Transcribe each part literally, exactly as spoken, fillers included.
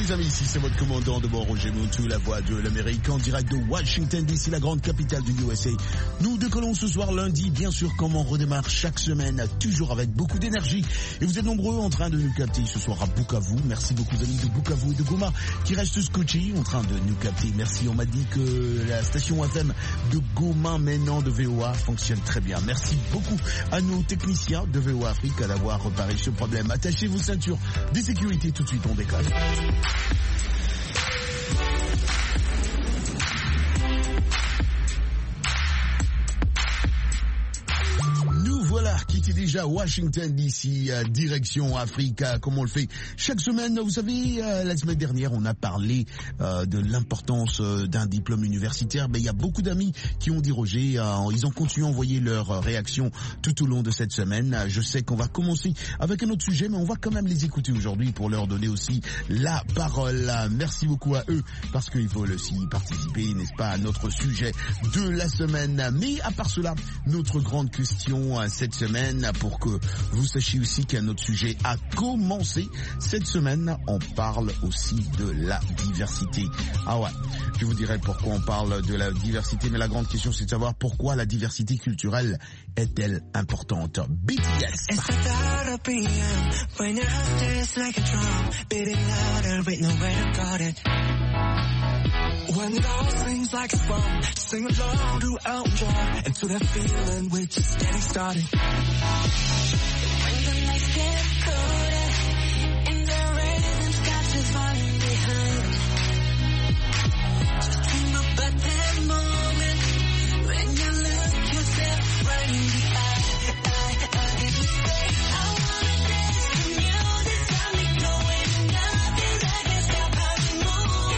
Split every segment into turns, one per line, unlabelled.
les amis, ici c'est votre commandant de bord Roger Montou, la voix de l'Amérique en direct de Washington D C, la grande capitale du U S A. Nous décollons ce soir lundi, bien sûr comme on redémarre chaque semaine, toujours avec beaucoup d'énergie. Et vous êtes nombreux en train de nous capter ce soir à Bukavu. Merci beaucoup amis de Bukavu et de Goma qui restent scotchés en train de nous capter. Merci, on m'a dit que la station F M de Goma maintenant de V O A fonctionne très bien. Merci beaucoup à nos techniciens de V O A Afrique d'avoir réparé ce problème. Attachez vos ceintures de sécurité, tout de suite on décolle. Voilà, quittez déjà Washington D C, euh, direction Afrique, euh, comme on le fait chaque semaine. Vous savez, euh, la semaine dernière, on a parlé euh, de l'importance euh, d'un diplôme universitaire. Ben, il y a beaucoup d'amis qui ont dit Roger, euh, ils ont continué à envoyer leurs euh, réactions tout au long de cette semaine. Euh, je sais qu'on va commencer avec un autre sujet, mais on va quand même les écouter aujourd'hui pour leur donner aussi la parole. Euh, merci beaucoup à eux, parce qu'ils veulent aussi participer, n'est-ce pas, à notre sujet de la semaine. Mais à part cela, notre grande question euh, cette semaine, pour que vous sachiez aussi qu'un autre sujet a commencé cette semaine, on parle aussi de la diversité. Ah ouais, je vous dirai pourquoi on parle de la diversité, mais la grande question c'est de savoir pourquoi la diversité culturelle est-elle importante. B T S.
When it all seems like it's wrong, just sing along to Elton John, into that feeling we're just getting started. When the nights get colder and the rhythm's got you falling behind, just dream about that moment when you look yourself right in the eye, eye, eye, and you say, I wanna dance to music, got me going, nothing that can stop how we move.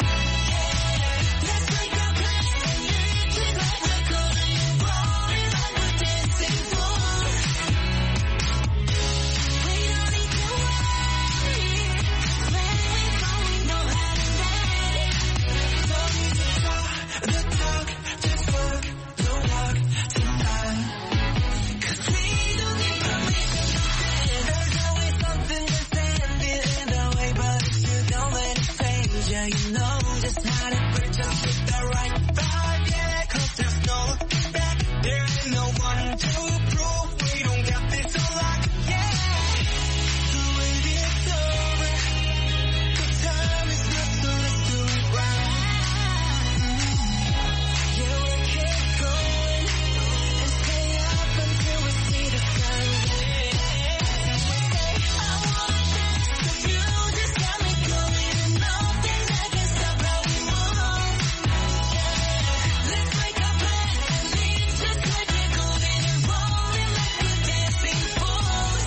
You know just how to put just with the right vibe, yeah, cause there's no back, there ain't no one to prove, we don't got this on lock, yeah, so when it's over, the time is not, so let's do it right, yeah, we'll keep going, and stay up until we see the sun, yeah, as we say, I wanna dance to music, got me going, and nothing that can stop how we move. Yeah, let's make a plan and leave just like we're golden and rolling like we're dancing fools.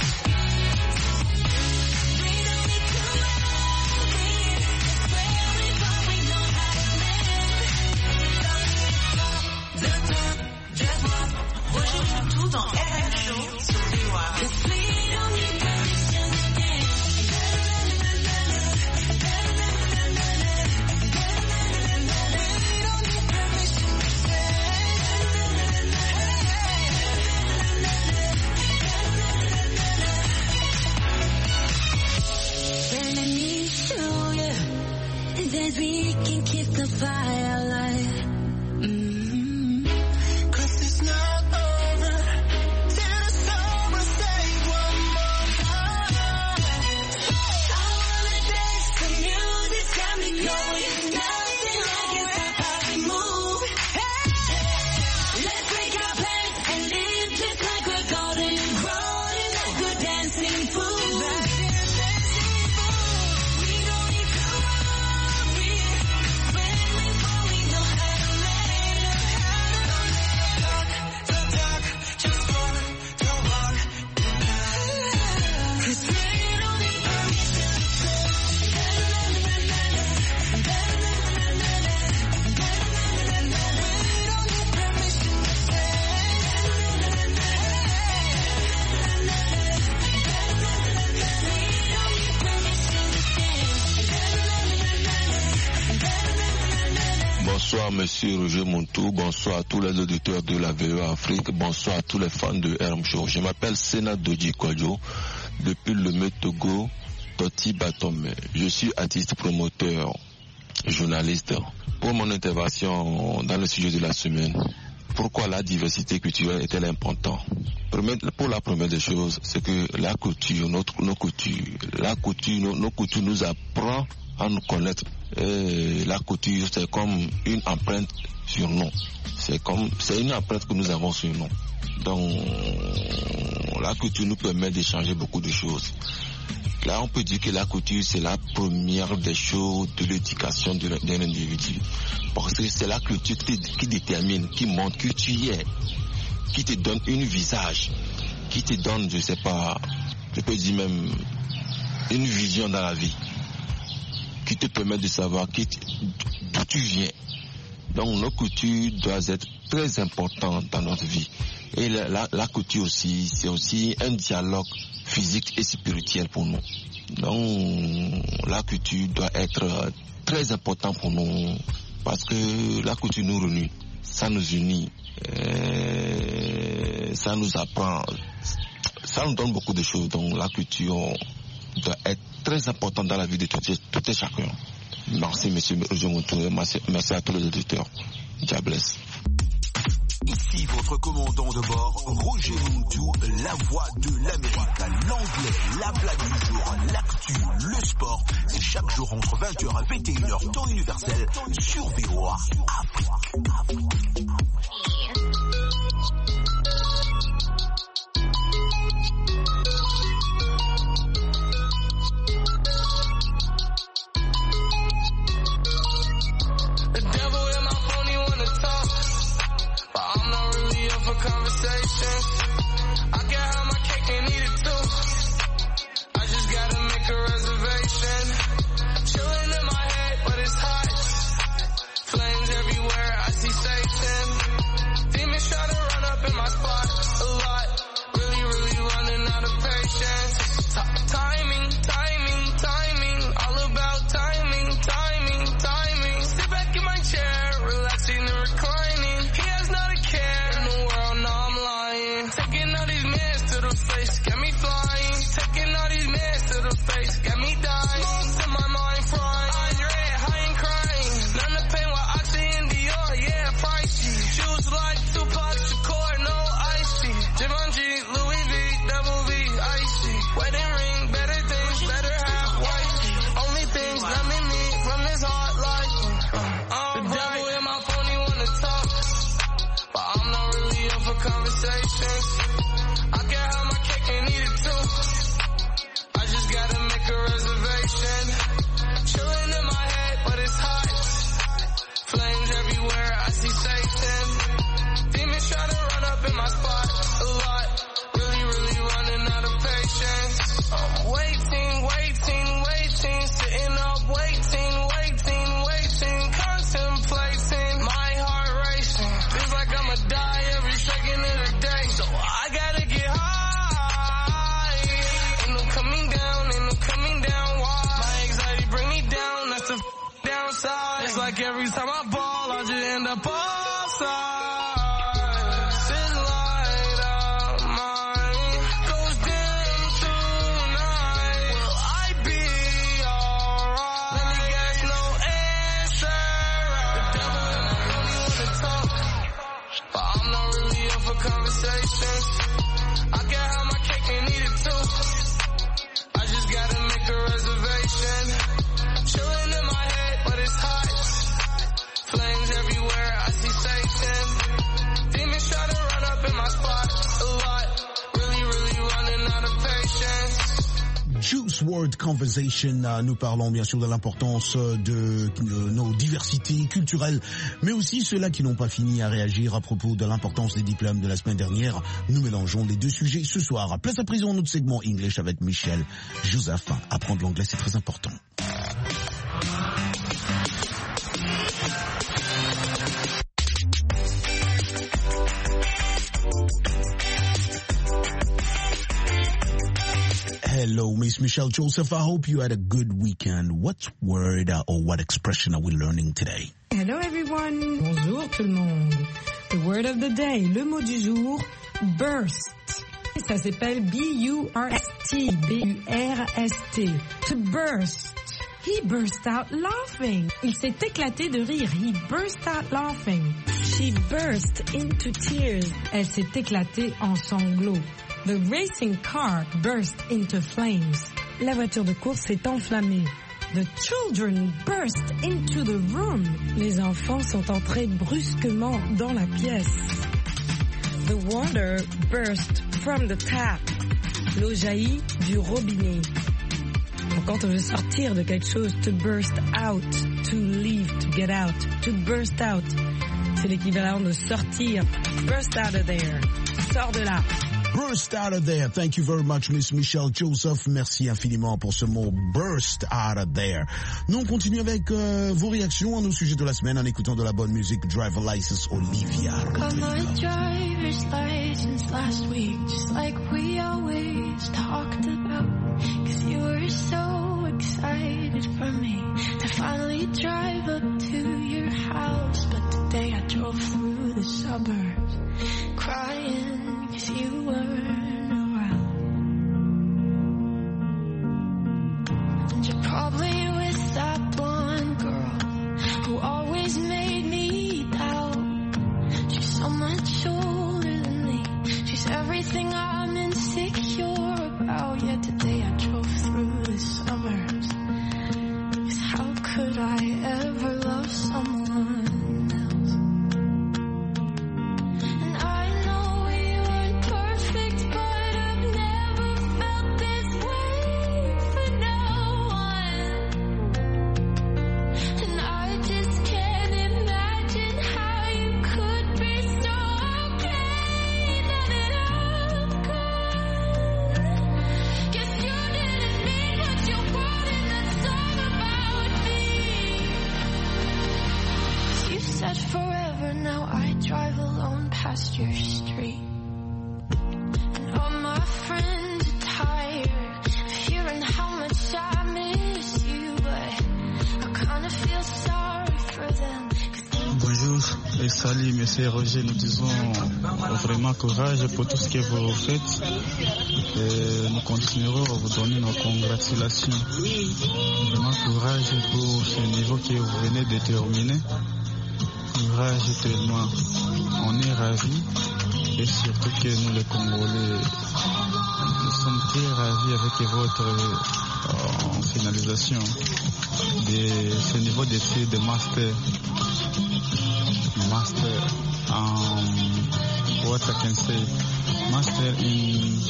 We don't need to worry, it's where we go, we know how to live. Don't need to talk, the talk, just walk. Roger Montou dans R M Show sur V O A. 'Cause we don't need permission to dance. Well, let me show you that we can keep the fire alive. Mm-hmm. 'Cause it's not over till the summer stays one more time. I wanna dance to music, got me going, nothing like it stop how we move. Hey, let's break our plans and live just like we're golden and rolling like we're dancing fools. We don't need to worry, when we fall we know how to live. The dark, just walk, don't walk. 'Cause we don't need permission to
Bonsoir Monsieur Roger Montou, bonsoir à tous les auditeurs de la V O A Afrique, bonsoir à tous les fans de R M Show. Je m'appelle Sena Doji Kwadjo, depuis le Togo, Toti Batome. Je suis artiste, promoteur, journaliste. Pour mon intervention dans le sujet de la semaine, pourquoi la diversité culturelle est-elle importante? Pour la première des choses, c'est que la culture, notre, nos cultures, la culture, nos, nos cultures nous apprend à nous connaître. Et la culture, c'est comme une empreinte sur nous. C'est comme, c'est une empreinte que nous avons sur nous. Donc, la culture nous permet d'échanger beaucoup de choses. Là, on peut dire que la culture, c'est la première des choses de l'éducation d'un individu. Parce que c'est la culture qui, qui détermine, qui montre que tu y es, qui te donne un visage, qui te donne, je sais pas, je peux dire même une vision dans la vie, qui te permet de savoir d'où tu viens. Donc, nos cultures doivent être très importantes dans notre vie. Et la, la, la culture aussi, c'est aussi un dialogue physique et spirituel pour nous. Donc, la culture doit être très importante pour nous parce que la culture nous réunit, ça nous unit, euh, ça nous apprend, ça nous donne beaucoup de choses. Donc, la culture doit être très importante dans la vie de tout, tout et chacun. Merci, monsieur Roger Montou, merci, merci à tous les auditeurs. Dieu blesse.
Ici votre commandant de bord, Roger Montou, la voix de l'Amérique, l'anglais, la blague du jour, l'actu, le sport. C'est chaque jour entre vingt heures et vingt et une heures, temps universel, sur V O A Afrique.
Conversation. I can have my cake and eat it too. I just gotta make a reservation. Chilling in my head, but it's hot. Flames everywhere, I see Satan. Demons try to run up in my spot a lot. Really, really running out of patience. T- timing, timing, timing. All about timing, timing, timing. Sit back in my chair, relaxing and reclining. He has not a care in the world, no I'm lying. Taking all these meds to the face, got me flying. Taking all these meds to the face, got me dying. Smokes in my mind frying. I'm red, high and crying. None of pain with Oxy and Dior, yeah, pricey. Shoes like Tupac Shakur, no icy. Givenchy, Louis V, Double V, icy. Wedding ring, better things, better have wifey. Only things numbing me from this hard life. Uh, the devil in my phone, he wanna talk, but I'm not really up for conversations. I can have my cake and eat it too. I just gotta make a reservation. Chilling in my head, but it's hot. Flames everywhere, I see Satan. Demons try to run up in my spot a lot. Really, really running out of patience. I'm waiting, waiting, waiting. Sitting up, waiting, waiting, waiting. Contemplating, my heart racing. Feels like I'ma die every second of the day. So I gotta get high. Ain't no coming down, ain't no coming down. Why? My anxiety bring me down, that's the f- downside. It's like every time I ball, I just end up outside. This light of mine goes dim tonight. Will I be alright? Let me guess, no answer. The devil in my phone, he wanna talk, but I'm not really up for conversations. I can have my cake and eat it too. I just gotta make a reservation. Chilling in my head, but it's hot. Flames everywhere, I see Satan. Demons try to run up in my spot a lot. Really, really running out of patience.
Juice world Conversation, nous parlons bien sûr de l'importance de nos diversités culturelles, mais aussi ceux-là qui n'ont pas fini à réagir à propos de l'importance des diplômes de la semaine dernière. Nous mélangeons les deux sujets ce soir. Place à présent notre segment English avec Michel Josaphin. Apprendre l'anglais, c'est très important. Hello, Miss Michelle Joseph. I hope you had a good weekend. What word uh, or what expression are we learning today?
Hello everyone. Bonjour tout le monde. The word of the day, le mot du jour, burst. Ça s'appelle B U R S T. B U R S T. To burst. He burst out laughing. Il s'est éclaté de rire. He burst out laughing. She burst into tears. Elle s'est éclatée en sanglots. The racing car burst into flames. La voiture de course s'est enflammée. The children burst into the room. Les enfants sont entrés brusquement dans la pièce. The water burst from the tap. L'eau jaillit du robinet. Donc, quand on veut sortir de quelque chose, to burst out, to leave, to get out, to burst out, c'est l'équivalent de sortir. Burst out of there. Sors de là.
Burst out of there. Thank you very much, Miss Michelle Joseph. Merci infiniment pour ce mot burst out of there. Nous, on continue avec euh, vos réactions à nos sujets de la semaine en écoutant de la bonne musique. Driver License, Olivia.
Got my driver's license last week, just like we always talked about. Cause you were so excited for me to finally drive up to your house. But today I drove through the suburbs crying cause you weren't around. And you're probably with that blonde girl who always made me doubt. She's so much older than me. She's everything I'm insecure about. Yet today I drove through the suburbs. Cause how could I ever love someone? Forever now I drive alone past your street. And all my friends are tired of hearing how much I miss you, but I kinda feel sorry for them.
Bonjour et salut Monsieur Roger, nous disons vraiment courage pour tout ce que vous faites et nous continuerons à vous donner nos congratulations. Vraiment courage pour ce niveau que vous venez de terminer. Courage tellement, on est ravis et surtout que nous les Congolais, nous sommes très ravis avec votre euh, finalisation de ce niveau d'études de master, master en what I can say, master in,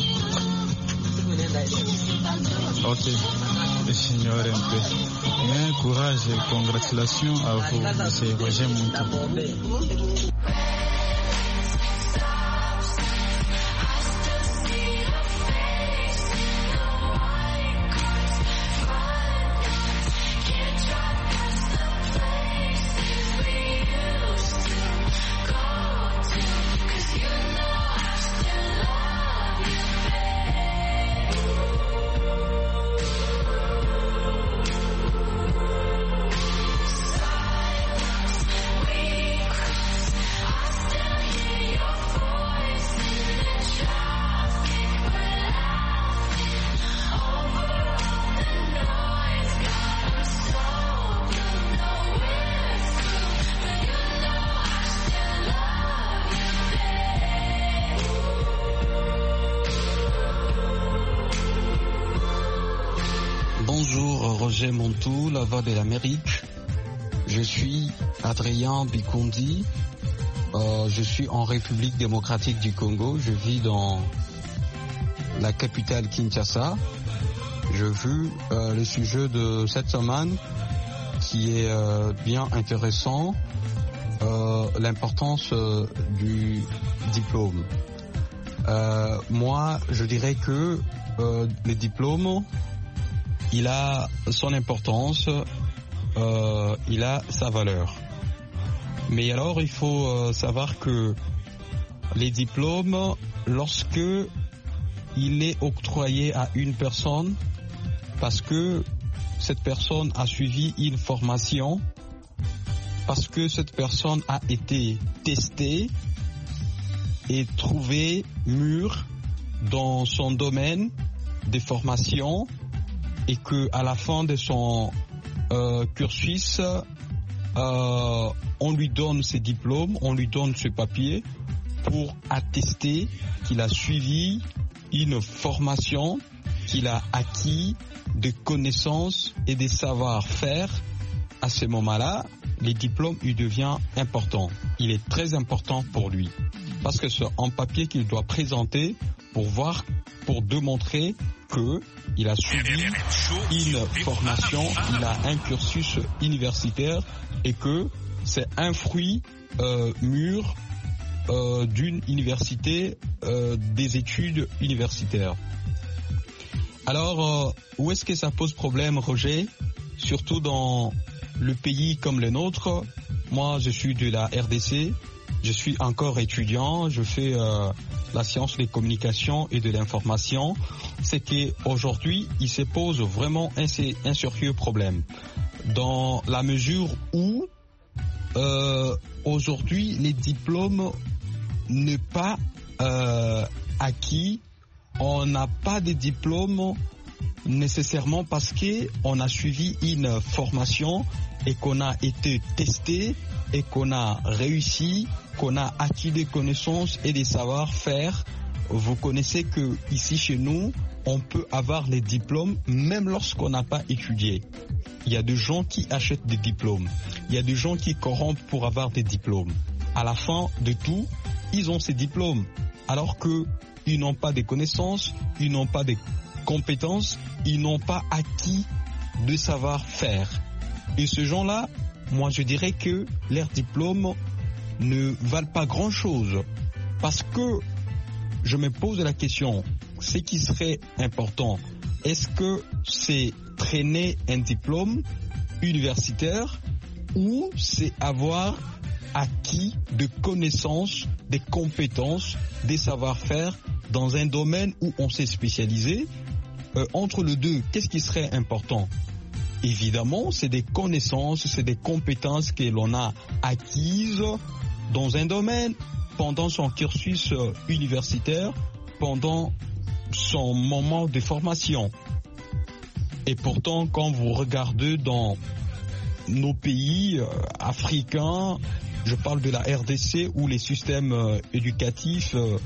ok, j'ignore un peu. Mais courage et congratulations à vous, monsieur Roger Montou.
Roger Montou, la voix de l'Amérique. Je suis Adrien Bikondi. Euh, je suis en République démocratique du Congo. Je vis dans la capitale Kinshasa. Je vu euh, le sujet de cette semaine qui est euh, bien intéressant. Euh, l'importance euh, du diplôme. Euh, moi, je dirais que euh, le diplôme, il a son importance, euh, il a sa valeur. Mais alors, il faut euh, savoir que les diplômes, lorsque il est octroyé à une personne, parce que cette personne a suivi une formation, parce que cette personne a été testée et trouvée mûre dans son domaine de formation et que à la fin de son euh, cursus, euh, on lui donne ses diplômes, on lui donne ses papiers pour attester qu'il a suivi une formation, qu'il a acquis des connaissances et des savoir-faire. À ce moment-là, les diplômes, il devient important. Il est très important pour lui. Parce que c'est un papier qu'il doit présenter pour voir, pour démontrer que il a suivi une formation, il a un cursus universitaire et que c'est un fruit euh, mûr euh, d'une université, euh, des études universitaires. Alors, euh, où est-ce que ça pose problème, Roger? Surtout dans le pays comme le nôtre. Moi, je suis de la R D C, je suis encore étudiant, je fais euh, la science des communications et de l'information. C'est qu'aujourd'hui, il se pose vraiment un, un sérieux problème. Dans la mesure où, euh, aujourd'hui, les diplômes ne sont pas euh, acquis. On n'a pas de diplôme nécessairement parce qu'on a suivi une formation et qu'on a été testé et qu'on a réussi, qu'on a acquis des connaissances et des savoir-faire. Vous connaissez que ici chez nous, on peut avoir les diplômes même lorsqu'on n'a pas étudié. Il y a des gens qui achètent des diplômes. Il y a des gens qui corrompent pour avoir des diplômes. À la fin de tout, ils ont ces diplômes alors que ils n'ont pas de connaissances, ils n'ont pas de compétences, ils n'ont pas acquis de savoir-faire. Et ces gens-là, moi je dirais que leurs diplômes ne valent pas grand-chose. Parce que je me pose la question, ce qui serait important, est-ce que c'est traîner un diplôme universitaire ou c'est avoir acquis de connaissances, des compétences, des savoir-faire dans un domaine où on s'est spécialisé? euh, Entre les deux, qu'est-ce qui serait important? Évidemment, c'est des connaissances, c'est des compétences que l'on a acquises dans un domaine pendant son cursus euh, universitaire, pendant son moment de formation. Et pourtant, quand vous regardez dans nos pays euh, africains, je parle de la R D C où les systèmes euh, éducatifs euh,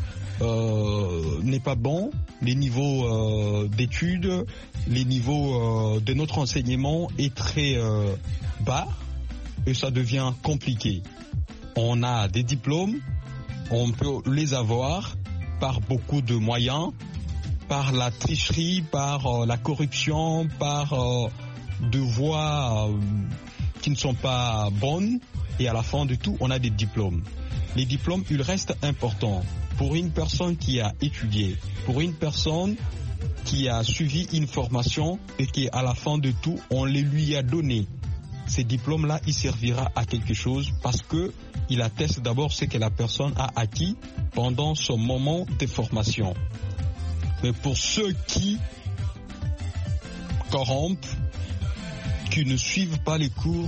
euh, n'est pas bon, les niveaux euh, d'études, les niveaux euh, de notre enseignement est très euh, bas et ça devient compliqué. On a des diplômes, on peut les avoir par beaucoup de moyens, par la tricherie, par euh, la corruption, par euh, de voies euh, qui ne sont pas bonnes. Et à la fin de tout, on a des diplômes. Les diplômes, ils restent importants pour une personne qui a étudié, pour une personne qui a suivi une formation et qui, à la fin de tout, on les lui a donné. Ces diplômes-là, il servira à quelque chose parce que il atteste d'abord ce que la personne a acquis pendant son moment de formation. Mais pour ceux qui corrompent, qui ne suivent pas les cours,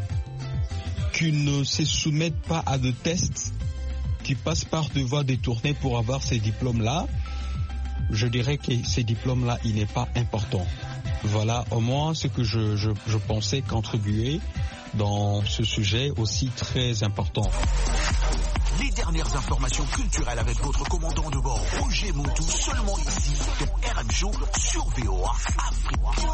qui ne se soumettent pas à des tests, qui passent par des voies détournées pour avoir ces diplômes-là, je dirais que ces diplômes-là, il n'est pas important. Voilà au moins ce que je, je, je pensais contribuer dans ce sujet aussi très important.
Les dernières informations culturelles avec votre commandant de bord, Roger Moutou, seulement ici, dans R M Show sur V O A Afrique.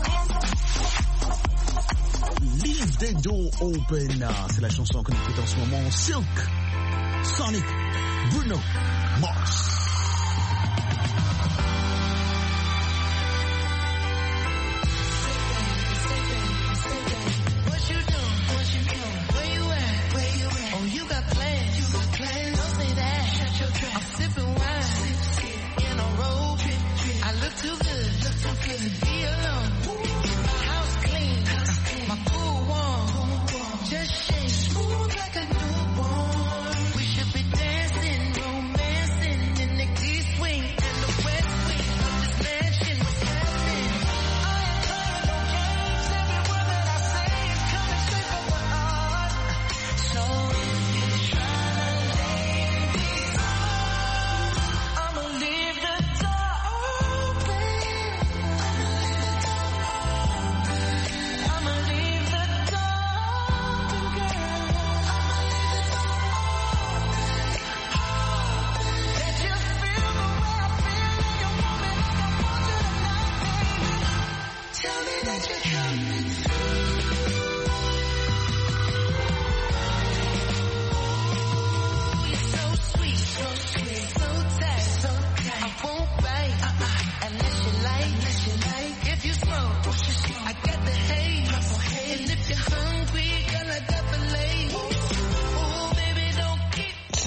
Leave the door open, c'est la chanson qu'on écoute en ce moment. Silk, Sonic, Bruno Mars.
Smooth like a newborn. We should be dancing, romancing.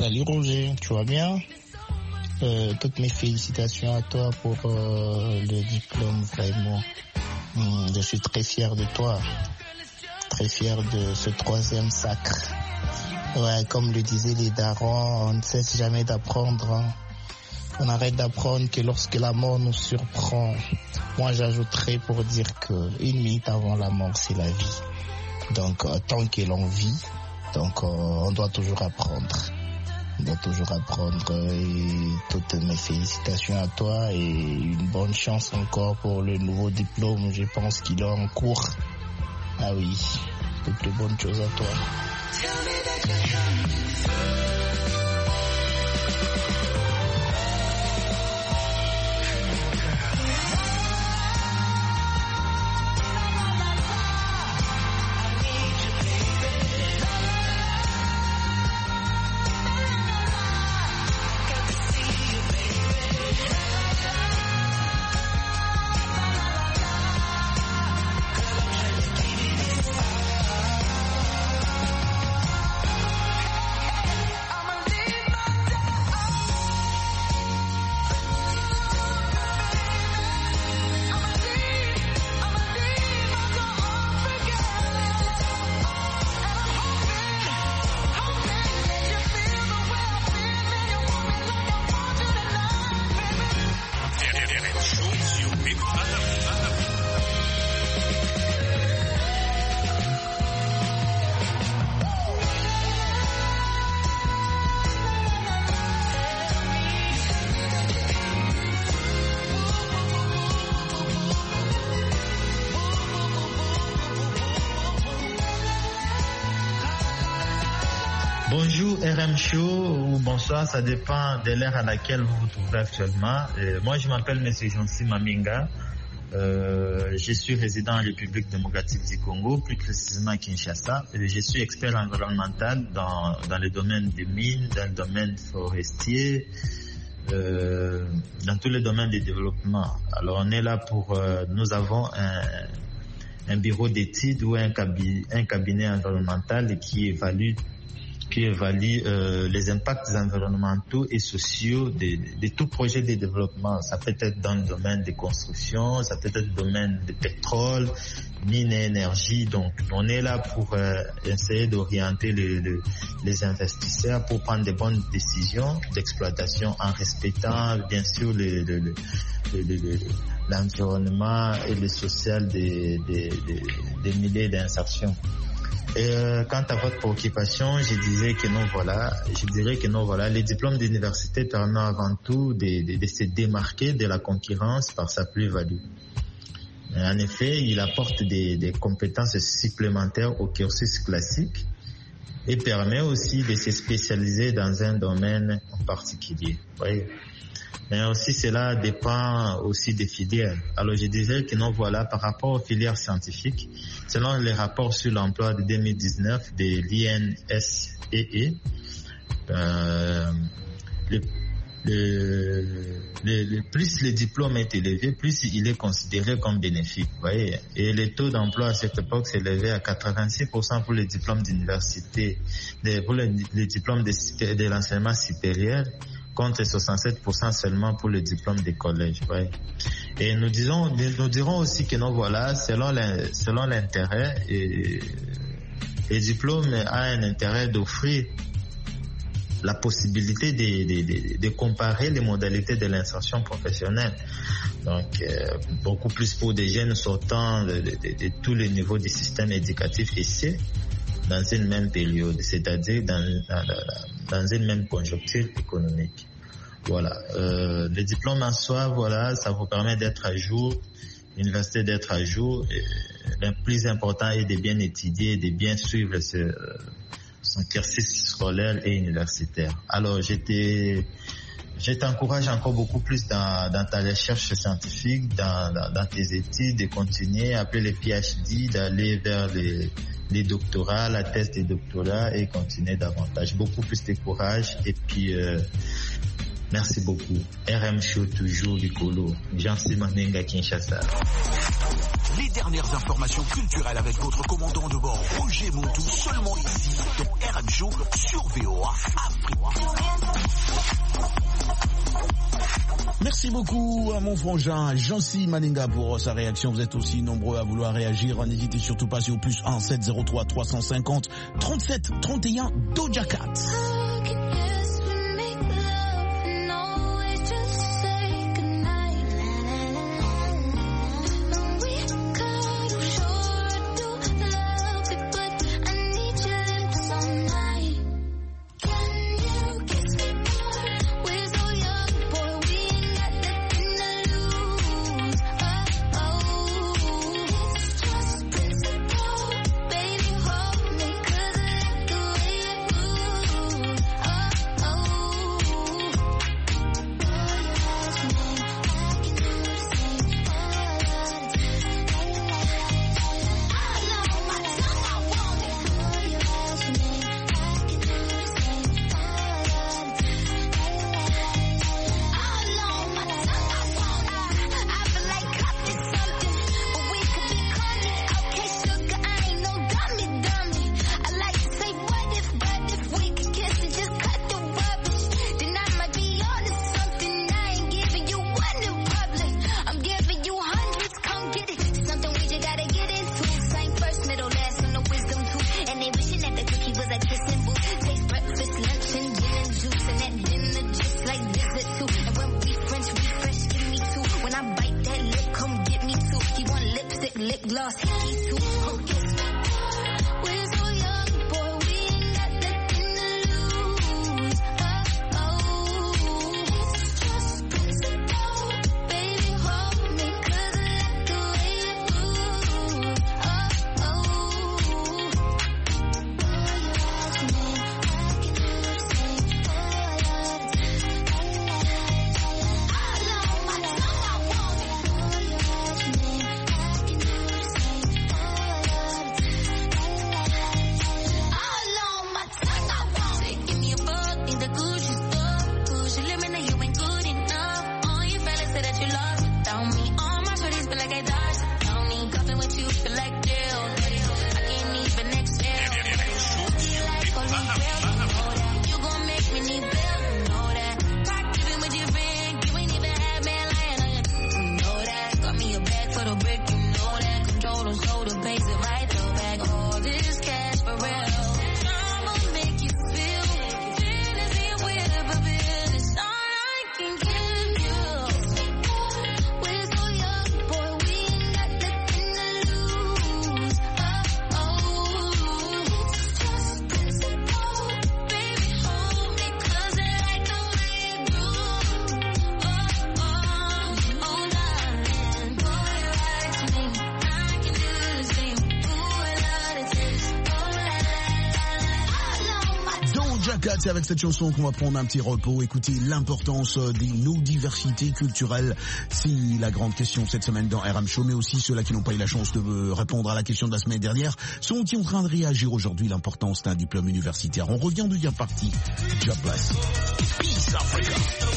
Salut Roger, tu vas bien? Euh, toutes mes félicitations à toi pour euh, le diplôme, vraiment. Hum, je suis très fier de toi, très fier de ce troisième sacre. Ouais, comme le disaient les darons, on ne cesse jamais d'apprendre. Hein. On arrête d'apprendre que lorsque la mort nous surprend. Moi, j'ajouterais pour dire que une minute avant la mort, c'est la vie. Donc, euh, tant que l'on vit, donc euh, on doit toujours apprendre. On doit toujours apprendre et toutes mes félicitations à toi et une bonne chance encore pour le nouveau diplôme. Je pense qu'il est en cours. Ah oui, toutes les bonnes choses à toi.
Bonjour R M Show ou bonsoir, ça dépend de l'ère à laquelle vous vous trouvez actuellement. Euh, moi je m'appelle M. Jansi Maminga, euh, je suis résident en République démocratique du Congo, plus précisément à Kinshasa. Et je suis expert environnemental dans, dans le domaine des mines, dans le domaine forestier, euh, dans tous les domaines de développement. Alors on est là pour, euh, nous avons un, un bureau d'études ou un cabinet, un cabinet environnemental qui évalue qui évalue euh, les impacts environnementaux et sociaux de, de, de tout projet de développement. Ça peut être dans le domaine des constructions, ça peut être dans le domaine du pétrole, mine et énergie. Donc, on est là pour euh, essayer d'orienter les, les, les investisseurs pour prendre de bonnes décisions d'exploitation en respectant, bien sûr, les, les, les, les, les, les, l'environnement et le social des, des, des, des milliers d'insertions. Et euh, quant à votre préoccupation, je disais que non, voilà, je dirais que non, voilà, les diplômes d'université permettent avant tout de, de, de se démarquer de la concurrence par sa plus-value. En effet, il apporte des, des compétences supplémentaires au cursus classique et permet aussi de se spécialiser dans un domaine en particulier. Oui. Mais aussi cela dépend aussi des filières. Alors je disais que non, voilà, par rapport aux filières scientifiques, selon les rapports sur l'emploi de deux mille dix-neuf de l'I N S E E, euh, le, le, le, le plus le diplôme est élevé, plus il est considéré comme bénéfique. Vous voyez, et le taux d'emploi à cette époque s'élevait à quatre-vingt-six pour cent pour les diplômes d'université, pour les, les diplômes de, de l'enseignement supérieur, contre soixante-sept pour cent seulement pour le diplôme des collèges. Ouais. Et nous disons, nous dirons aussi que non, voilà, selon la, selon l'intérêt, et, le diplôme a un intérêt d'offrir la possibilité de, de, de, de comparer les modalités de l'insertion professionnelle. Donc, euh, beaucoup plus pour des jeunes sortant de, de, de, de tous les niveaux du système éducatif ici, dans une même période, c'est-à-dire dans, dans, dans une même conjoncture économique. Voilà. Euh, le diplôme en soi, voilà, ça vous permet d'être à jour, l'université d'être à jour. Et le plus important est de bien étudier, de bien suivre ce, son cursus scolaire et universitaire. Alors, j'étais, je t'encourage encore beaucoup plus dans, dans ta recherche scientifique, dans, dans, dans tes études, de continuer, après les P H D, d'aller vers les les doctorats, la thèse des doctorats et continuer davantage. Beaucoup plus de courage et puis euh, merci beaucoup. R M Show toujours Licolo. Jansi Maminga Kinshasa.
Les dernières informations culturelles avec votre commandant de bord Roger Montou seulement ici dans R M Show sur V O A Afrique.
Merci beaucoup à mon frangin Jancy Maninga pour sa réaction. Vous êtes aussi nombreux à vouloir réagir. N'hésitez surtout pas, c'est au plus un sept zéro trois trois cent cinquante trente-sept trente et un Doja Cat. C'est avec cette chanson qu'on va prendre un petit repos, écouter l'importance des nos diversités culturelles. C'est la grande question cette semaine dans R M Show, mais aussi ceux-là qui n'ont pas eu la chance de répondre à la question de la semaine dernière sont en train de réagir aujourd'hui, l'importance d'un diplôme universitaire. On revient de deuxième partie. Jobless. Peace Africa.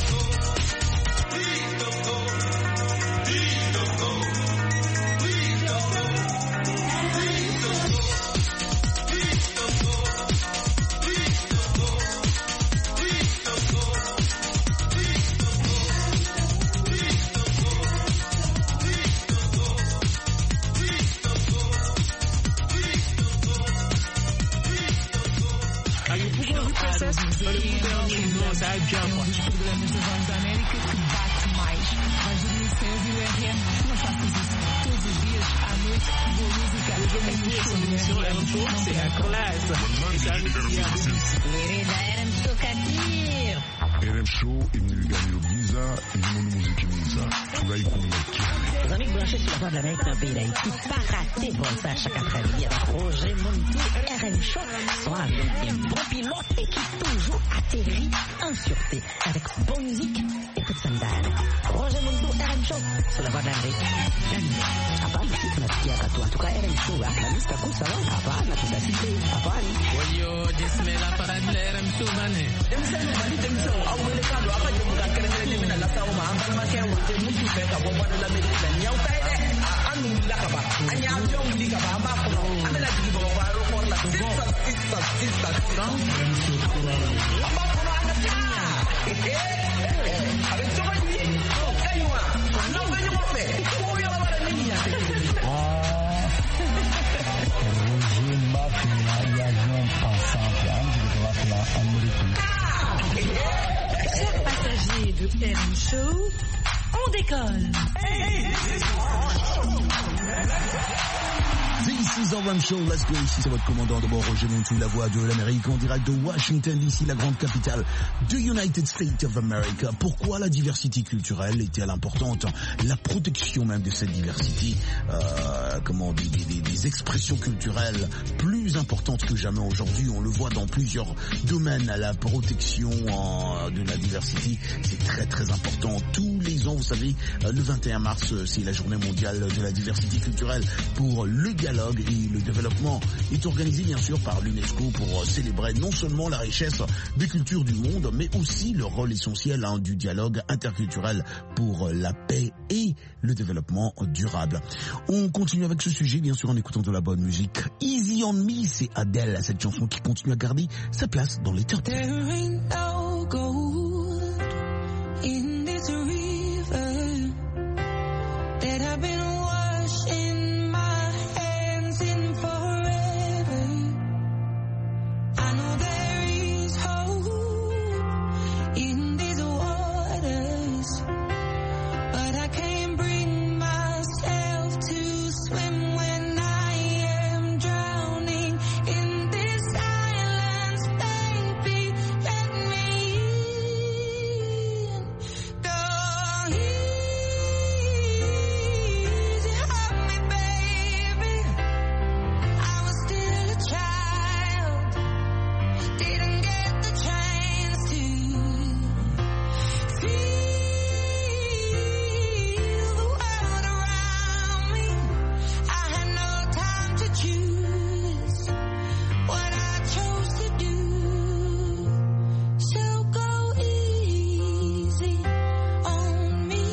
Um dos programas da Voz da América que bate mais. Vais dormir sem ouvir o R M, não faças isso todos os dias, à noite, boa música. R M Show, c'est la classe. R M Show Katir.
R M Show imniliganyo biza, imonu muziki miza. Tulai kumaki.
Os amigos branchés sur la Voix de l'Amérique d'un pays d'Haïti, pas raté pour ça chaque après-midi avec Roger Montou. R M Show sont avec un bon pilote et qui toujours atterrit en sûreté avec bonne musique et toute sandale. Roger Montou, R M Show sur la Voix de l'Amérique. Hapana, tunasikia katu. En tout cas, R M Show, la lista kusa, hapana, tutasikia, hapana.
Oyo, jisme la parade de R M Show, bane.
Demsene, mani demsene, au wele kado, apa jemuka keremele demina la sawo ma, ambal ma kero, te mutu feka, bomba de l'Amérique, nyau taide, anu lakaba, anya avion likaba, amba kono, amela jibo, wa roko la, sista, sista, sista, sista. Amba kono, anga tia. Eh, eh, avec tout le monde.
Chers passagers de R M Show, on décolle.
This is R M Show, let's go. Ici c'est votre commandant de bord, Roger Montou, la voix de l'Amérique, en direct de Washington D C, la grande capitale de United States of America. Pourquoi la diversité culturelle est-elle importante? La protection même de cette diversité, euh, comment des, des, des expressions culturelles plus importantes que jamais aujourd'hui. On le voit dans plusieurs domaines. La protection en, de la diversité, c'est très très important. Tous les ans, vous savez, le vingt et un mars, c'est la journée mondiale de la diversité culturelle pour le dialogue et le développement est organisé bien sûr par l'UNESCO pour célébrer non seulement la richesse des cultures du monde, mais aussi le rôle essentiel hein, du dialogue interculturel pour la paix et le développement durable. On continue avec ce sujet bien sûr en écoutant de la bonne musique. Easy on Me, c'est Adele, cette chanson qui continue à garder sa place dans les top.
There ain't no gold in this river that I've been washing my hands in forever. I know there is hope in these waters, but I can't bring myself to swim when I am drowning in this silence, baby. Let me in. Go easy on me, baby. I was still a child, didn't get the chance to feel the world around me. I had no time to choose what I chose to do. So go easy on me.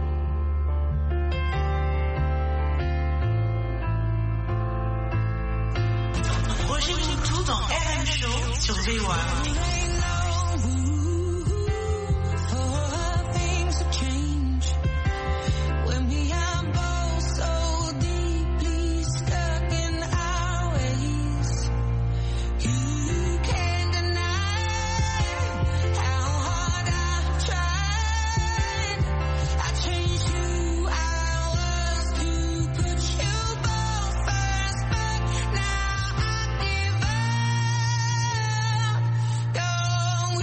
Roger Montou dans R M Show sur V O A.
Ain't no room for things to change when we are both so deeply stuck in our ways. You can't deny how hard I've tried. I changed who I was to put you both first, but now I give up. Go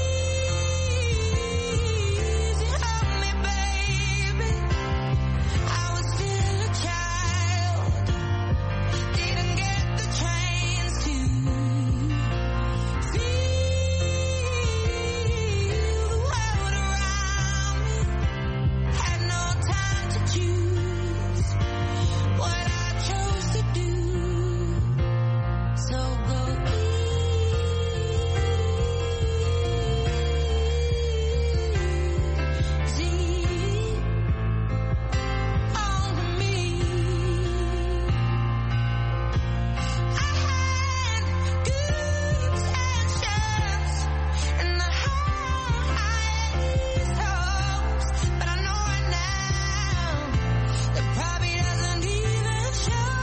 easy on me, baby. I was still a child, didn't get the chance to feel the world around me. Had no time to choose what I chose to do. So go easy on me. I had good intentions and the highest hopes, but I know right now that probably doesn't even show.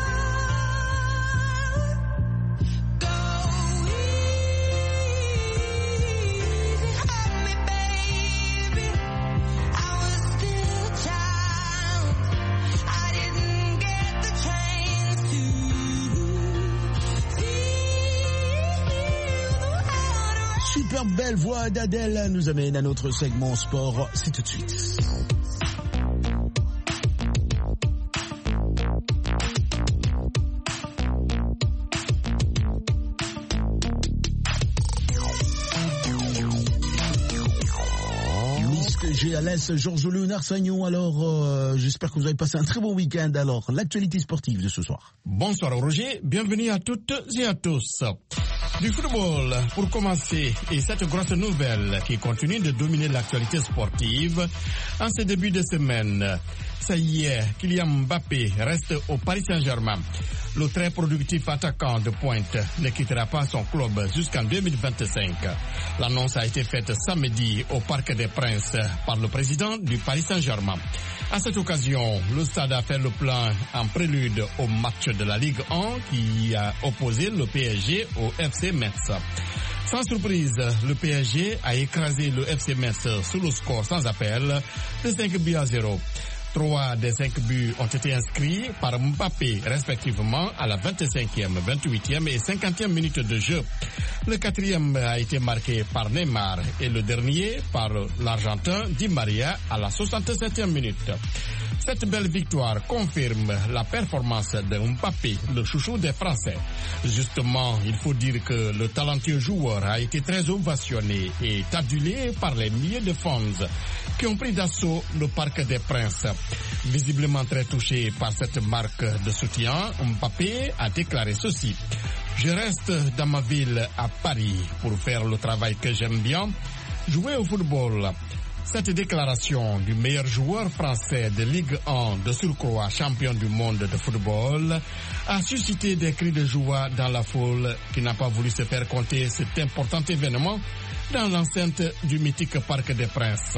Go easy on me, baby. I was still a child, I didn't get the chance to feel the world around.
Super belle voix d'Adèle nous amène à notre segment sport, c'est tout de suite. Miss G à l'Est, Georges Léonard Sagnon. Alors, euh, j'espère que vous avez passé un très bon week-end. Alors, l'actualité sportive de ce soir.
Bonsoir Roger, bienvenue à toutes et à tous. Du football pour commencer, et cette grosse nouvelle qui continue de dominer l'actualité sportive en ce début de semaine. Ça y est, Kylian Mbappé reste au Paris Saint-Germain. Le très productif attaquant de pointe ne quittera pas son club jusqu'en deux mille vingt-cinq. L'annonce a été faite samedi au Parc des Princes par le président du Paris Saint-Germain. À cette occasion, le stade a fait le plein en prélude au match de la Ligue un qui a opposé le P S G au F C Metz. Sans surprise, le P S G a écrasé le F C Metz sous le score sans appel de cinq buts à zéro. Trois des cinq buts ont été inscrits par Mbappé, respectivement à la vingt-cinquième, vingt-huitième et cinquantième minute de jeu. Le quatrième a été marqué par Neymar et le dernier par l'Argentin Di Maria à la soixante-septième minute. Cette belle victoire confirme la performance de Mbappé, le chouchou des Français. Justement, il faut dire que le talentueux joueur a été très ovationné et adulé par les milliers de fans qui ont pris d'assaut le Parc des Princes. Visiblement très touché par cette marque de soutien, Mbappé a déclaré ceci. Je reste dans ma ville à Paris pour faire le travail que j'aime bien, jouer au football. Cette déclaration du meilleur joueur français de Ligue un de surcroît champion du monde de football a suscité des cris de joie dans la foule qui n'a pas voulu se faire compter cet important événement dans l'enceinte du mythique Parc des Princes.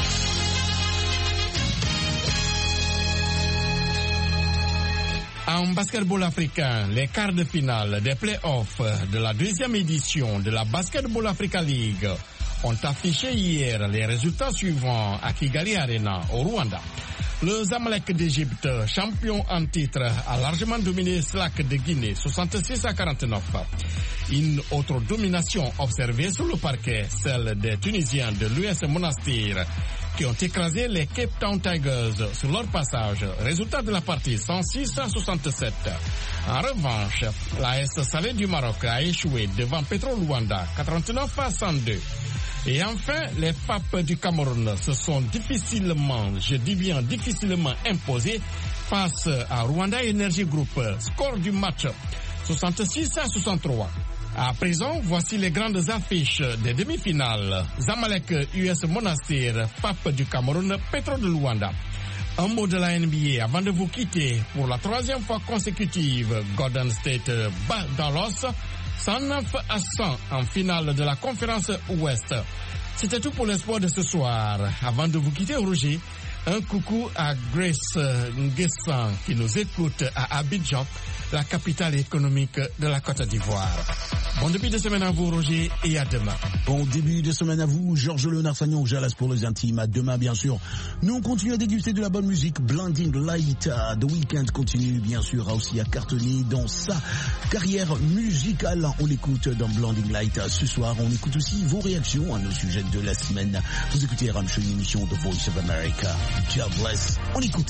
En basketball africain, les quarts de finale des play-offs de la deuxième édition de la Basketball Africa League ont affiché hier les résultats suivants à Kigali Arena, au Rwanda. Le Zamalek d'Égypte, champion en titre, a largement dominé Slack de Guinée, soixante-six à quarante-neuf. Une autre domination observée sur le parquet, celle des Tunisiens de l'U S Monastir, qui ont écrasé les Cape Town Tigers sur leur passage. Résultat de la partie, cent six à soixante-sept. En revanche, l'A S Salé du Maroc a échoué devant Petro Luanda, quatre-vingt-neuf à cent deux. Et enfin, les F A P du Cameroun se sont difficilement, je dis bien difficilement imposés face à Rwanda Energy Group. Score du match, soixante-six à soixante-trois. À présent, voici les grandes affiches des demi-finales. Zamalek U S Monastir, F A P du Cameroun, Petro de Luanda. Un mot de la N B A avant de vous quitter. Pour la troisième fois consécutive, Golden State bat Dallas cent neuf à cent en finale de la conférence Ouest. C'était tout pour l'espoir de ce soir. Avant de vous quitter, Roger, un coucou à Grace Nguessan qui nous écoute à Abidjan, la capitale économique de la Côte d'Ivoire. Bon début de semaine à vous, Roger, et à demain.
Bon début de semaine à vous, Georges Léonard Sagnon, Jalas pour les intimes. À demain, bien sûr. Nous, on continue à déguster de la bonne musique. Blinding Light, The Weeknd continue, bien sûr, à aussi à cartonner dans sa carrière musicale. On l'écoute dans Blinding Light. Ce soir, on écoute aussi vos réactions à nos sujets de la semaine. Vous écoutez R M Show, une émission de Voice of America. God bless. On écoute.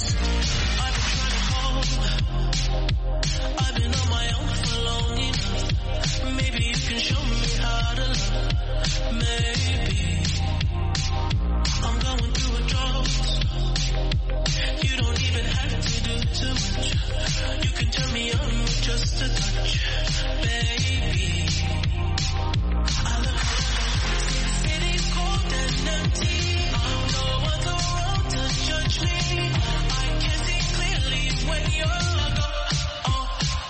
I've been on my own for long enough. Maybe you can show me how to love. Maybe I'm going through a drought. You don't even have to do too much. You can turn me on with just a touch, baby. I love you. City's cold and empty. No one's around to judge me. I can see clearly when you're gone. Oh.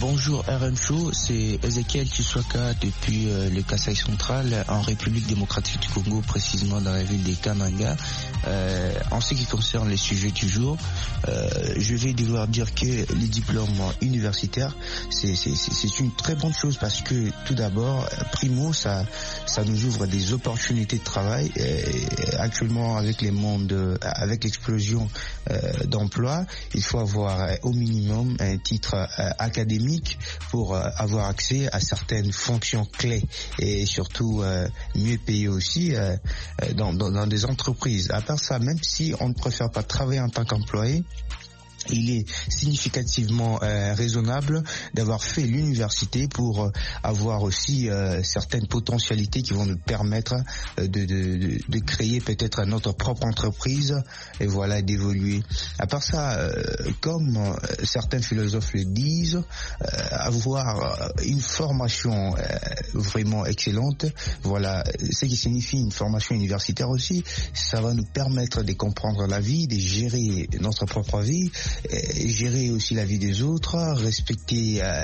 Bonjour R M Show, c'est Ezekiel Chiswaka depuis euh, le Kasaï central en République démocratique du Congo, précisément dans la ville de Kamanga. Euh, en ce qui concerne les sujets du jour, euh, je vais devoir dire que les diplômes universitaires, c'est, c'est, c'est une très bonne chose parce que tout d'abord, primo, ça, ça nous ouvre des opportunités de travail. Et actuellement, avec les mondes, avec l'explosion euh, d'emploi, il faut avoir euh, au minimum un titre euh, académique pour euh, avoir accès à certaines fonctions clés et surtout euh, mieux payé aussi euh, dans, dans, dans des entreprises. À part ça, même si on ne préfère pas travailler en tant qu'employé, il est significativement euh, raisonnable d'avoir fait l'université pour euh, avoir aussi euh, certaines potentialités qui vont nous permettre euh, de, de, de créer peut-être notre propre entreprise et voilà, d'évoluer. À part ça, euh, comme euh, certains philosophes le disent, euh, avoir une formation euh, vraiment excellente, voilà, ce qui signifie une formation universitaire aussi, ça va nous permettre de comprendre la vie, de gérer notre propre vie, gérer aussi la vie des autres, respecter euh,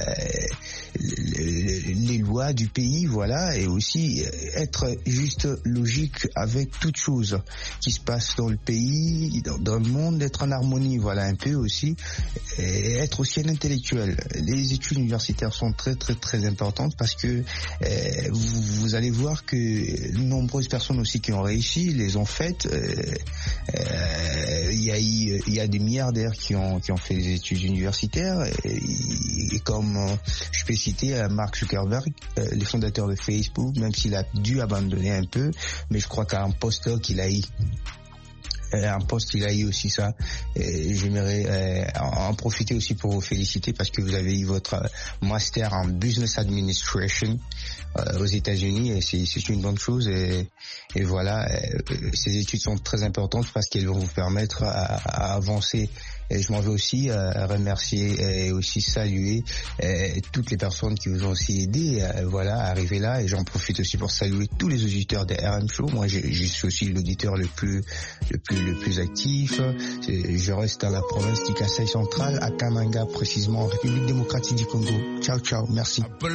les lois du pays, voilà, et aussi être juste logique avec toute chose qui se passe dans le pays, dans, dans le monde, être en harmonie, voilà, un peu aussi, et être aussi un intellectuel. Les études universitaires sont très très très importantes parce que euh, vous, vous allez voir que nombreuses personnes aussi qui ont réussi les ont faites. Euh, euh, il y a eu, il y a des milliardaires qui ont qui ont fait des études universitaires et, et comme euh, je peux citer euh, Mark Zuckerberg, euh, le fondateur de Facebook, même s'il a dû abandonner un peu, mais je crois qu'à un postdoc il a eu un poste, il a eu aussi ça. Et j'aimerais euh, en profiter aussi pour vous féliciter parce que vous avez eu votre master en business administration euh, aux États-Unis et c'est, c'est une bonne chose et, et voilà, euh, ces études sont très importantes parce qu'elles vont vous permettre à, à avancer. Et je m'en veux aussi euh, remercier et aussi saluer euh, toutes les personnes qui vous ont aussi aidé euh, voilà, à arriver là. Et j'en profite aussi pour saluer tous les auditeurs de R M Show. Moi, je, je suis aussi l'auditeur le plus, le plus, le plus actif. Je reste dans la province du Kasaï central, à Kamanga précisément, en République démocratique du Congo. Ciao, ciao, merci.
How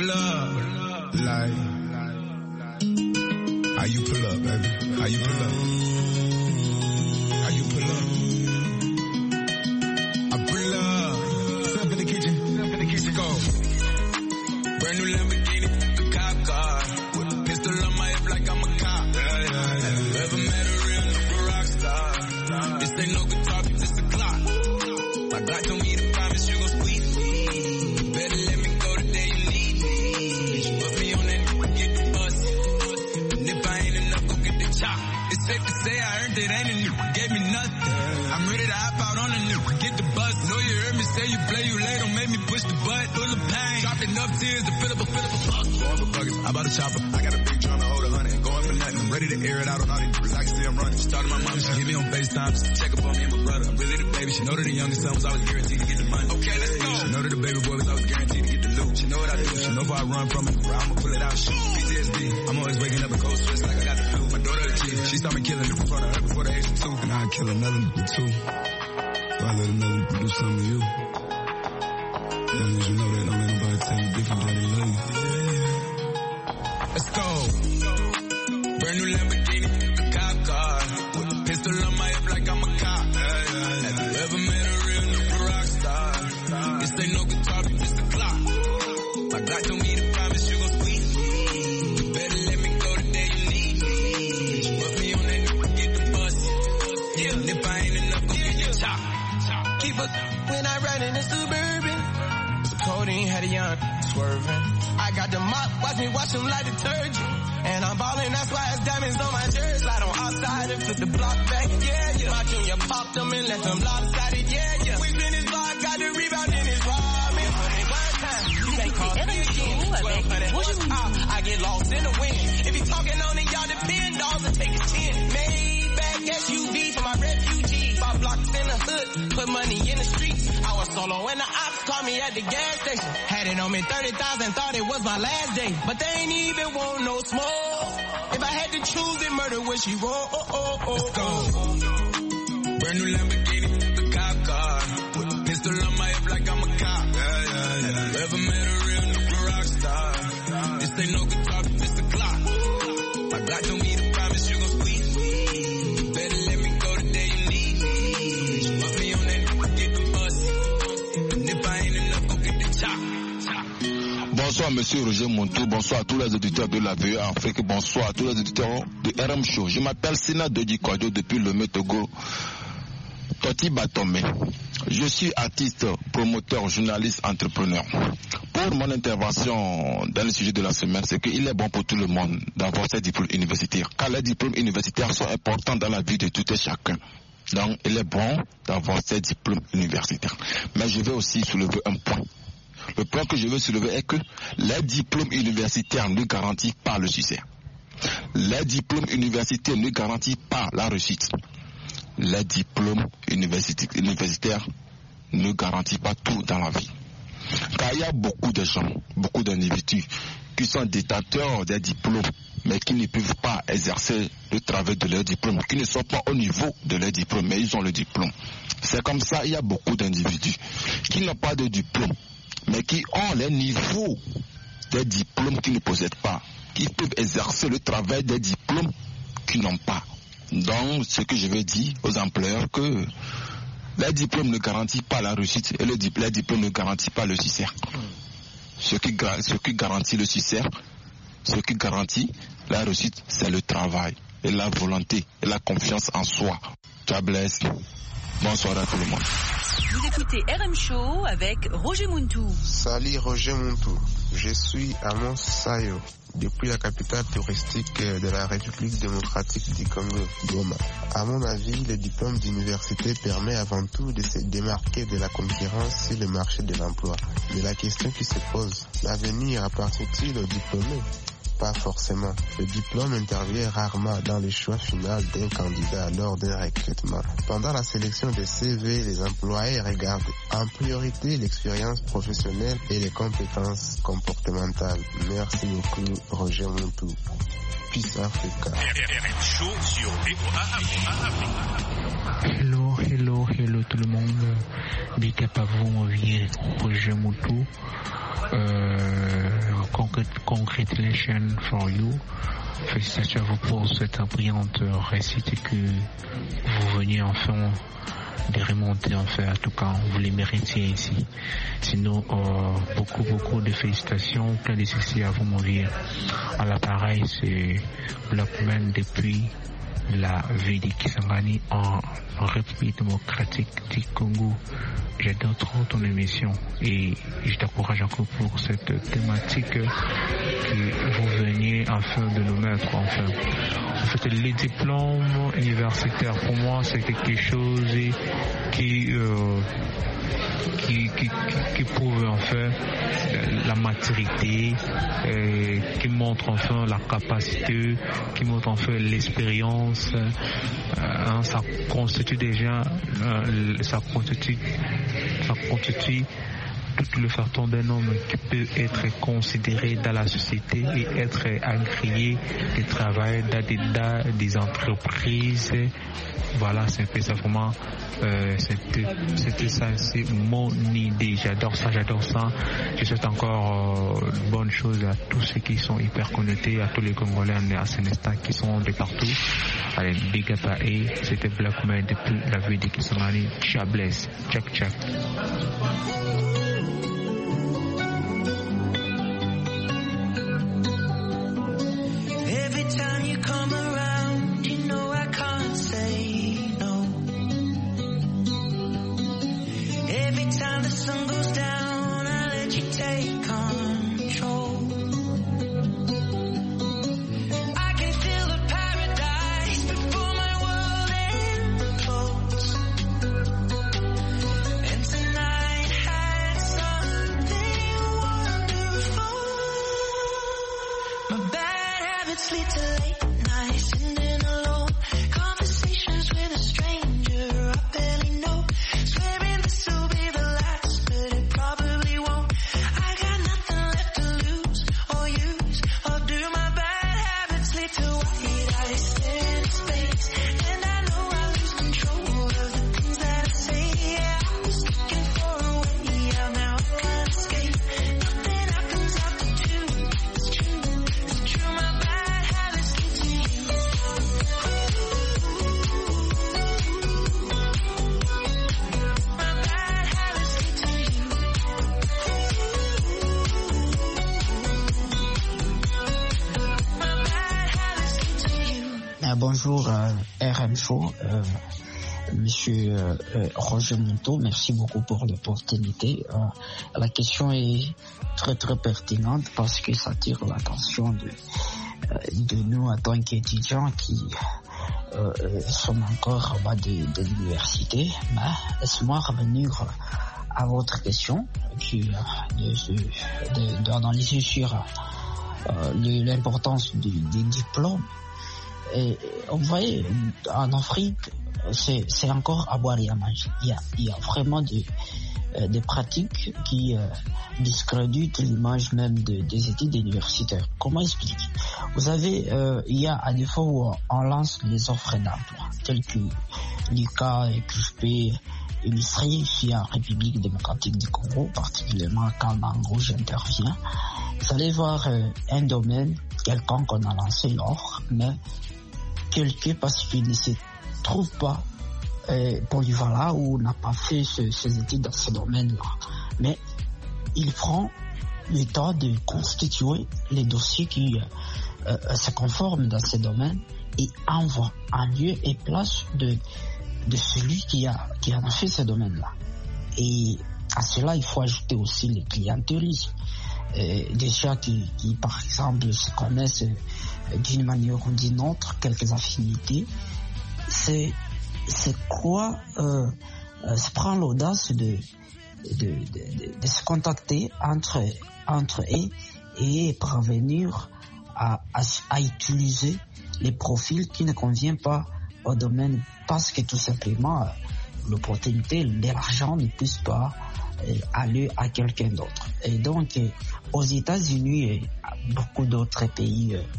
you pull up, baby? How you pull up? How you pull up? I pull up. Step in the kitchen. Step in the kitchen. Go. Brand new Lamborghini, a cop car. With a pistol on my hip like I'm a cop. Yeah, yeah, yeah. Have you ever met a real nigga rock star? This ain't no guitar, but this a clock. My God told me to promise you gon' squeeze me. Better let me go the day you need me. Put me on that, get the bus. And if I ain't enough, go get the chop. It's safe to say I earned it, ain't a new, gave me nothing. I'm ready to hop out on a new, get the bus. Know you heard me say you play, you late, don't make me push the butt. Full of pain, dropped enough tears to fill up a, fill up a fuck. Going for buggers, I bought a chopper. I got a big drum to hold a hundred, going for nothing. I'm ready to air it out on all these niggas, I can see I'm running. She started my mom, she hit me on FaceTime just to check up on me and my brother. I'm really the baby, she know that the youngest son was always guaranteed to get the money. Okay, let's go. She know that the baby boy was always guaranteed to get the loot. She know what I do, she know if I run from it, I'ma pull it out, shoot. P T S D, I'm always waking up in cold sweats like I got the flu. My daughter the chief, she saw me killing it in front of her before the age of two. And I'd kill another nigga too. So I let another nigga do something to you. As long as you know that, don't let nobody tell you different that they love you. Let's go. Brand new Lamborghini, a cop car. With a pistol on my hip like I'm a cop. Have you ever met a real nigga rock star? This ain't no guitar, but just a clock. My God told me to promise you gon' squeeze me. You better let me go the day you need me. Put me on that nigga, get the bus. Yeah, and if I ain't enough, go get your chop. Keep us when I ride in the Suburban. Some codeine had a young swerving. I got the mop, watch me wash them like detergent. And I'm ballin', that's why it's diamonds on my jersey. Slide on outside and flip the block back, yeah, yeah. My junior popped them and left them lopsided, yeah, yeah. We spin his block, got the rebound in his ramen. One time, you can't call me again. twelve hundred horsepower, I get lost in the wind. If you talking on it, y'all depend, dolls and take a ten. Maybach S U V for my refugees. Five blocks in the hood, put money in the streets. I was solo and the ops called me at the gas station. Had it on me thirty thousand, thought it was my last day. But they ain't even want no smoke. If I had to choose it, murder would she roll? Oh, oh, oh, Let's go. Brand new Lamborghini, the cop car. With a pistol on my hip like I'm a cop. Yeah, yeah, yeah. Ever met a real new rock star? This ain't no guitar, it's a clock. My God told me to promise you gon' squeeze me. Better let me go the day you need me. Fuck me on that, get the bus. And if I ain't enough, go get the chop.
Bonsoir Monsieur Roger Montou, bonsoir à tous les auditeurs de la V E Afrique, bonsoir à tous les auditeurs de R M Show. Je m'appelle Sina Dodi Kwadio depuis le Togo, Toti Batome. Je suis artiste, promoteur, journaliste, entrepreneur. Pour mon intervention dans le sujet de la semaine, c'est qu'il est bon pour tout le monde d'avoir ses diplômes universitaires, car les diplômes universitaires sont importants dans la vie de tout et chacun. Donc il est bon d'avoir ses diplômes universitaires. Mais je vais aussi soulever un point. Le point que je veux soulever est que les diplômes universitaires ne garantissent pas le succès. Les diplômes universitaires ne garantissent pas la réussite. Les diplômes universitaires ne garantissent pas tout dans la vie. Car il y a beaucoup de gens, beaucoup d'individus qui sont détenteurs des diplômes, mais qui ne peuvent pas exercer le travail de leur diplôme, qui ne sont pas au niveau de leur diplôme, mais ils ont le diplôme. C'est comme ça, il y a beaucoup d'individus qui n'ont pas de diplôme, mais qui ont les niveaux des diplômes qu'ils ne possèdent pas, qui peuvent exercer le travail des diplômes qu'ils n'ont pas. Donc, ce que je veux dire aux employeurs, que les diplômes ne garantissent pas la réussite et le les diplômes ne garantissent pas le succès. Ce qui, ce qui garantit le succès, ce qui garantit la réussite, c'est le travail et la volonté et la confiance en soi. God bless. Bonsoir à tout le monde.
Vous écoutez R M Show avec Roger Montou.
Salut Roger Montou, je suis Amos Sayo, depuis la capitale touristique de la République démocratique du Congo, Goma. À mon avis, le diplôme d'université permet avant tout de se démarquer de la concurrence sur le marché de l'emploi. Mais la question qui se pose, l'avenir appartient-il aux diplômés? Pas forcément. Le diplôme intervient rarement dans le choix final d'un candidat lors d'un recrutement. Pendant la sélection des C V, les employés regardent en priorité l'expérience professionnelle et les compétences comportementales. Merci beaucoup, Roger Montou. Peace Africa.
Hello, hello, hello tout le monde. Big up à vous, mon vieux Roger Montou. Euh, congratulations for you. Félicitations à vous pour cette brillante réussite que vous veniez enfin de remonter en fait. En tout cas, vous les méritez ici. Sinon, euh, beaucoup, beaucoup de félicitations, plein de succès à vous, mon vieux. À l'appareil, c'est Blackman depuis la ville de Kisangani en République démocratique du Congo. J'adore trop ton émission et je t'encourage encore pour cette thématique que vous veniez afin de nous mettre enfin. En fait, les diplômes universitaires pour moi c'est quelque chose qui euh, qui, qui, qui prouve enfin la maturité, euh, qui montre enfin la capacité, qui montre enfin l'expérience. Euh, ça constitue déjà, euh, ça constitue, ça constitue tout le facteur d'un homme qui peut être considéré dans la société et être agréé de travail dans des, dans des entreprises. Voilà, c'est un peu ça vraiment. Euh, c'était ça, c'est mon idée. J'adore ça, j'adore ça. Je souhaite encore euh, bonnes choses à tous ceux qui sont hyper connectés, à tous les Congolais à Sénestan qui sont de partout. Allez, big up à eux. C'était Blackman depuis la ville de Kisangani. Ciao, bless. Check, check.
Every time you come around, you know I can't say no. Every time the sun goes down, I let you take control. I can feel the paradise before my world implodes. And tonight had something wonderful. My bad habits lead to late nights, sitting alone. Conversations with a stranger I barely know. Swearing this will be the last, but it probably won't. I got nothing left to lose or use or do. My bad habits lead to white eyes staring into space, and I know I lose control of the things that I say. Yeah, I was looking for a way out, now I can't escape.
bonjour euh, R M Show, euh, Monsieur euh, euh, Roger Monteau, merci beaucoup pour l'opportunité. Euh, la question est très très pertinente parce que ça attire l'attention de, euh, de nous en tant qu'étudiants qui euh, sommes encore en bas de, de l'université. Mais laisse-moi revenir à votre question, qui, de, de, d'analyser sur euh, l'importance du, du diplôme. Et on voit en Afrique, c'est, c'est encore à boire et à manger. Il y a, il y a vraiment des, euh, des pratiques qui euh, discréditent l'image même de, des études universitaires. Comment expliquer? Vous avez, euh, il y a à des fois où on lance les offres d'emploi, telles que l'U Q A et Q F P illustré ici en République démocratique du Congo, particulièrement quand en gros j'interviens. Vous allez voir euh, un domaine quelconque qu'on a lancé l'offre, mais quelqu'un parce qu'il ne se trouve pas euh, polyvalent ou n'a pas fait ce, ses études dans ce domaine-là. Mais il prend le temps de constituer les dossiers qui euh, euh, se conforment dans ce domaine et envoie en lieu et place de, de celui qui a, qui a fait ce domaine-là. Et à cela, il faut ajouter aussi le clientélisme. Euh, des gens qui, qui, par exemple, se connaissent euh, d'une manière ou d'une autre, quelques affinités, c'est, c'est quoi euh, euh, se prendre l'audace de, de, de, de, de se contacter entre, entre eux et parvenir à, à, à utiliser les profils qui ne conviennent pas au domaine parce que tout simplement, euh, l'opportunité de l'argent ne puisse pas aller à quelqu'un d'autre. Et donc, aux États-Unis et à beaucoup d'autres pays euh,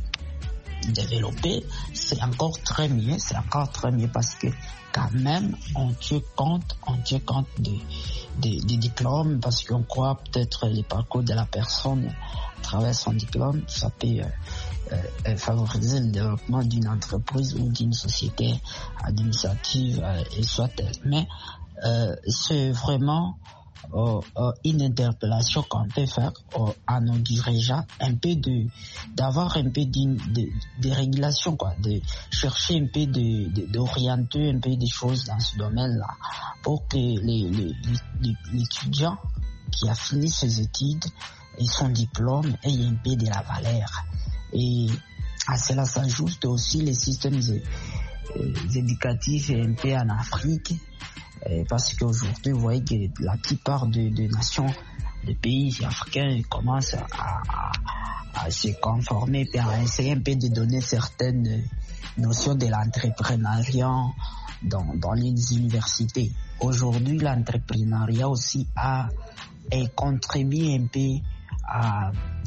développés, c'est encore très mieux, c'est encore très mieux parce que quand même, on tient compte, on tient compte des de, de diplômes parce qu'on croit peut-être les parcours de la personne à travers son diplôme, ça peut euh, euh, favoriser le développement d'une entreprise ou d'une société administrative euh, et soit-elle. Mais euh, c'est vraiment Euh, euh, une interpellation qu'on peut faire euh, à nos dirigeants, un peu de d'avoir un peu de, de, de régulation, quoi, de chercher un peu de, de d'orienter un peu des choses dans ce domaine-là pour que les, les, les, l'étudiant qui a fini ses études et son diplôme ait un peu de la valeur. Et à cela s'ajoutent aussi les systèmes euh, éducatifs un peu en Afrique. Parce qu'aujourd'hui, vous voyez que la plupart des de nations, des pays africains commencent à, à, à se conformer et à essayer un peu de donner certaines notions de l'entrepreneuriat dans, dans les universités. Aujourd'hui, l'entrepreneuriat aussi a, a contribué un peu à,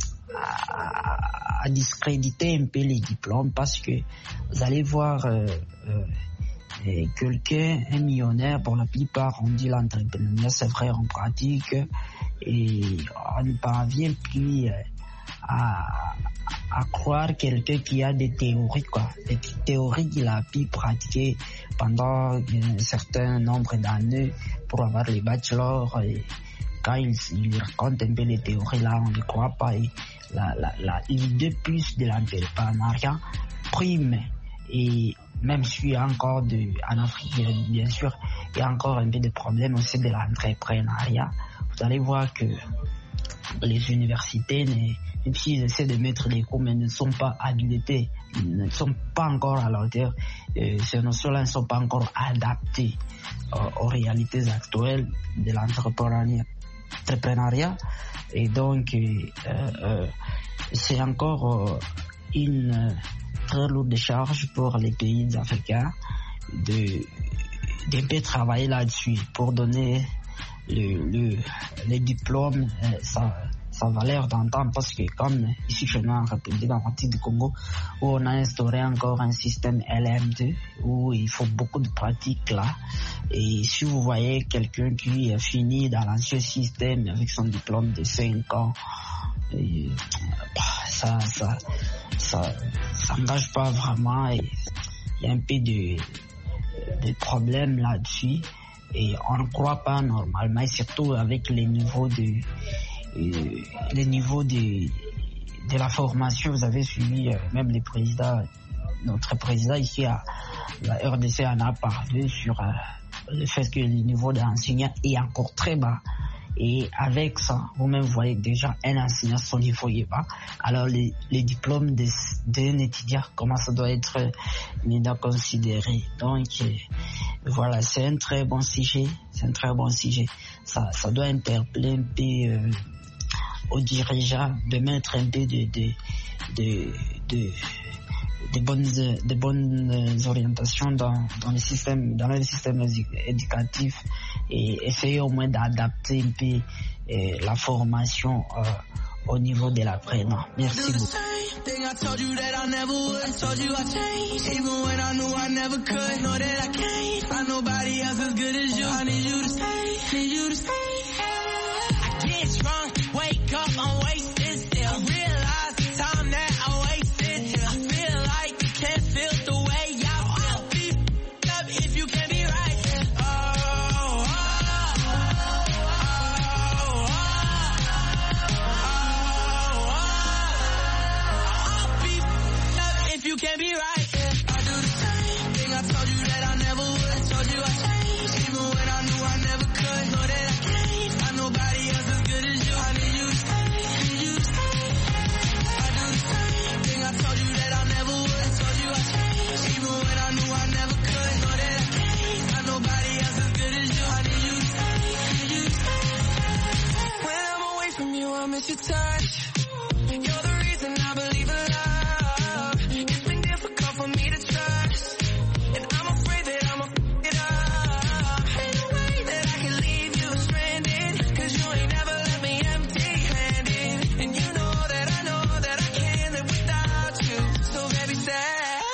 à, à discréditer un peu les diplômes parce que vous allez voir... Euh, euh, Et quelqu'un, un millionnaire, pour la plupart, on dit l'entrepreneuriat, c'est vrai en pratique, et on ne parvient plus à, à croire quelqu'un qui a des théories, quoi, des théories qu'il a pu pratiquer pendant un certain nombre d'années pour avoir les bachelors. Et quand il, il raconte un peu les théories, là, on ne croit pas. Et la, la, la, l'idée plus de l'entrepreneuriat prime. Et même s'il y a encore de, en Afrique, bien sûr, il y a encore un peu de problèmes aussi de l'entrepreneuriat. Vous allez voir que les universités, même s'ils essaient de mettre des cours, mais ne sont pas habilités, ne sont pas encore à la hauteur. Euh, ces notions-là ne sont pas encore adaptées euh, aux réalités actuelles de l'entrepreneuriat. Et donc, euh, euh, c'est encore euh, une très lourde charge pour les pays africains de d'un peu travailler là-dessus pour donner le, le, les diplômes euh, sa, sa valeur d'antan, parce que comme ici chez nous en République démocratique du Congo, où on a instauré encore un système L M deux où il faut beaucoup de pratiques là, et si vous voyez quelqu'un qui a fini dans l'ancien système avec son diplôme de cinq ans, et, ça ça ça ça n'engage pas vraiment, et il y a un peu de de problèmes là-dessus et on ne croit pas normalement, et surtout avec les niveaux de euh, les niveaux de de la formation. Vous avez suivi euh, même les présidents notre président ici à la R D C en a parlé sur euh, le fait que le niveau d'enseignant est encore très bas. Et avec ça, vous-même voyez déjà un enseignant, son niveau est bas. Alors les, les diplômes d'un étudiant, comment ça doit être maintenant considéré. Donc euh, voilà, c'est un très bon sujet. C'est un très bon sujet. Ça, ça doit interpeller un peu euh, aux dirigeants de mettre un peu de, de, de, de des bonnes, des bonnes orientations dans, dans le système, dans le système éducatif et essayer au moins d'adapter un peu eh, la formation euh, au niveau de l'apprenant. Merci beaucoup.
Miss your touch. You're the reason I believe in love. It's been difficult for me to trust, and I'm afraid that I'ma f it up. Ain't no way that I can leave you stranded, cause you ain't never left me empty-handed. And you know that I know that I can't live without you. So baby, say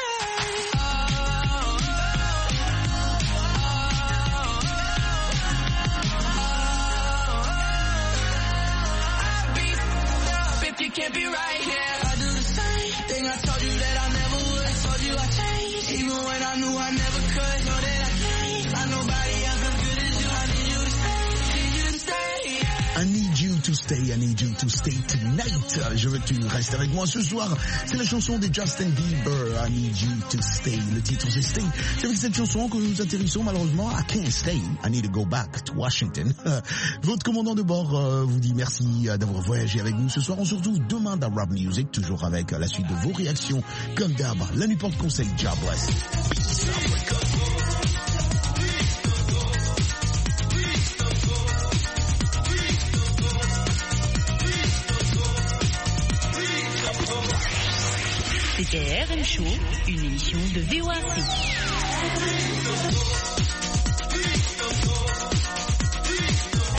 can't be right, yeah. I do the same thing I told you that I never would. I told you I changed, even when I knew I never could. Know that I can't find nobody else as good as you. I need you to stay, need you to stay, yeah.
I need you to stay, I need you to stay tonight. Je veux que tu restes avec moi ce soir. C'est la chanson de Justin Bieber, I need you to stay. Le titre c'est Stay. C'est avec cette chanson que nous atterrissons malheureusement à Can't Stay. I need to go back to Washington. Votre commandant de bord euh, vous dit merci d'avoir voyagé avec nous ce soir. On se retrouve demain dans Rap Music, toujours avec la suite de vos réactions. Comme d'hab, la nuit porte conseil. God bless. Peace, Africa.
C'était R M Show, une émission de V O A C.